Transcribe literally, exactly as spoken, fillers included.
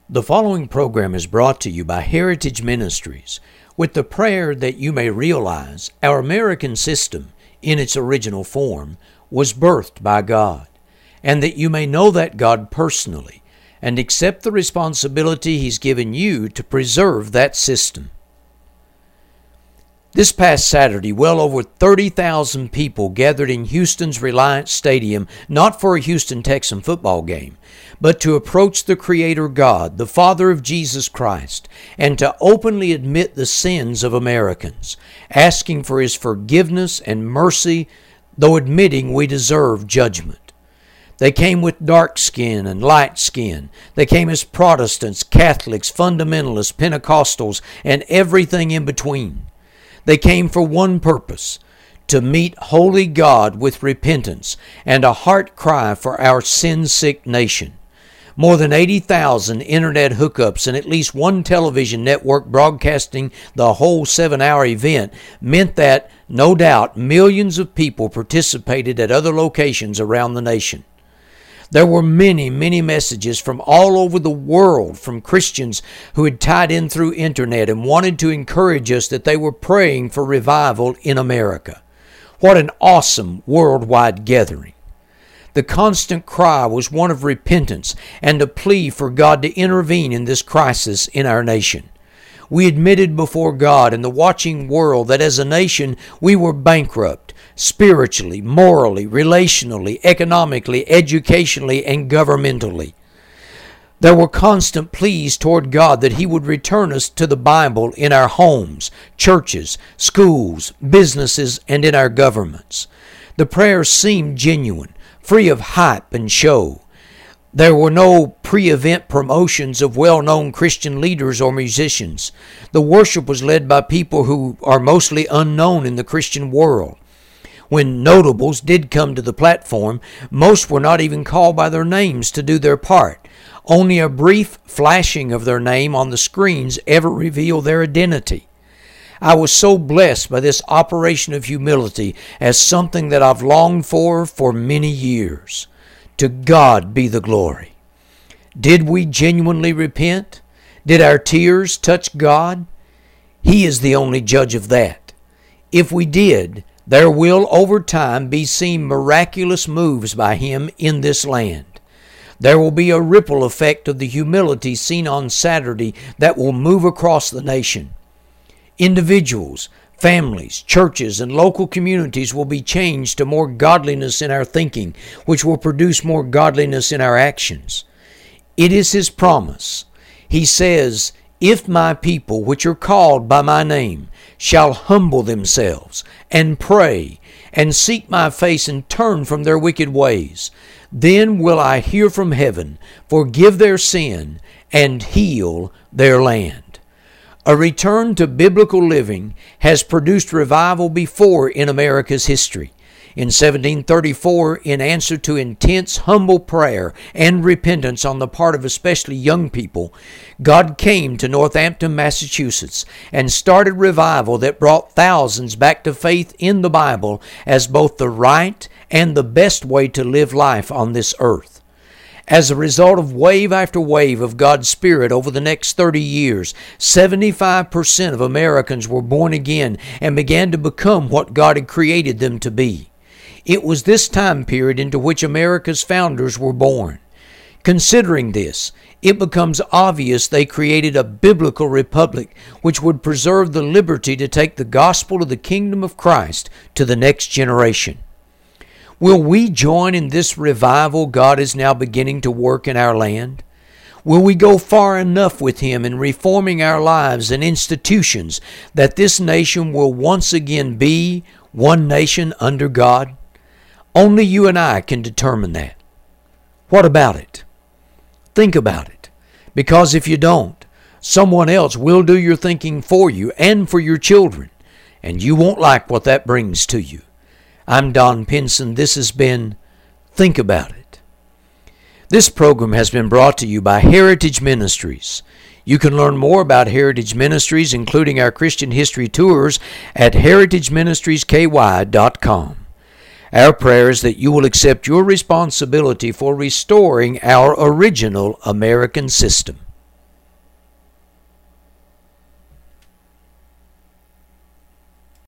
The following program is brought to you by Heritage Ministries with the prayer that you may realize our American system, in its original form, was birthed by God, and that you may know that God personally and accept the responsibility He's given you to preserve that system. This past Saturday, well over thirty thousand people gathered in Houston's Reliance Stadium, not for a Houston Texan football game, but to approach the Creator God, the Father of Jesus Christ, and to openly admit the sins of Americans, asking for His forgiveness and mercy, though admitting we deserve judgment. They came with dark skin and light skin. They came as Protestants, Catholics, fundamentalists, Pentecostals, and everything in between. They came for one purpose, to meet holy God with repentance and a heart cry for our sin-sick nation. More than eighty thousand internet hookups and at least one television network broadcasting the whole seven-hour event meant that, no doubt, millions of people participated at other locations around the nation. There were many, many messages from all over the world from Christians who had tied in through internet and wanted to encourage us that they were praying for revival in America. What an awesome worldwide gathering. The constant cry was one of repentance and a plea for God to intervene in this crisis in our nation. We admitted before God and the watching world that as a nation we were bankrupt, spiritually, morally, relationally, economically, educationally, and governmentally. There were constant pleas toward God that He would return us to the Bible in our homes, churches, schools, businesses, and in our governments. The prayers seemed genuine, free of hype and show. There were no pre-event promotions of well-known Christian leaders or musicians. The worship was led by people who are mostly unknown in the Christian world. When notables did come to the platform, most were not even called by their names to do their part. Only a brief flashing of their name on the screens ever revealed their identity. I was so blessed by this operation of humility as something that I've longed for for many years. To God be the glory. Did we genuinely repent? Did our tears touch God? He is the only judge of that. If we did, there will over time be seen miraculous moves by Him in this land. There will be a ripple effect of the humility seen on Saturday that will move across the nation. Individuals, families, churches, and local communities will be changed to more godliness in our thinking, which will produce more godliness in our actions. It is His promise. He says, "If my people, which are called by my name, shall humble themselves and pray and seek my face and turn from their wicked ways, then will I hear from heaven, forgive their sin, and heal their land." A return to biblical living has produced revival before in America's history. In seventeen thirty-four, in answer to intense, humble prayer and repentance on the part of especially young people, God came to Northampton, Massachusetts, and started revival that brought thousands back to faith in the Bible as both the right and the best way to live life on this earth. As a result of wave after wave of God's Spirit over the next thirty years, seventy-five percent of Americans were born again and began to become what God had created them to be. It was this time period into which America's founders were born. Considering this, it becomes obvious they created a biblical republic which would preserve the liberty to take the gospel of the kingdom of Christ to the next generation. Will we join in this revival God is now beginning to work in our land? Will we go far enough with Him in reforming our lives and institutions that this nation will once again be one nation under God? Only you and I can determine that. What about it? Think about it. Because if you don't, someone else will do your thinking for you and for your children, and you won't like what that brings to you. I'm Don Pinson. This has been Think About It. This program has been brought to you by Heritage Ministries. You can learn more about Heritage Ministries, including our Christian history tours, at heritage ministries k y dot com. Our prayer is that you will accept your responsibility for restoring our original American system.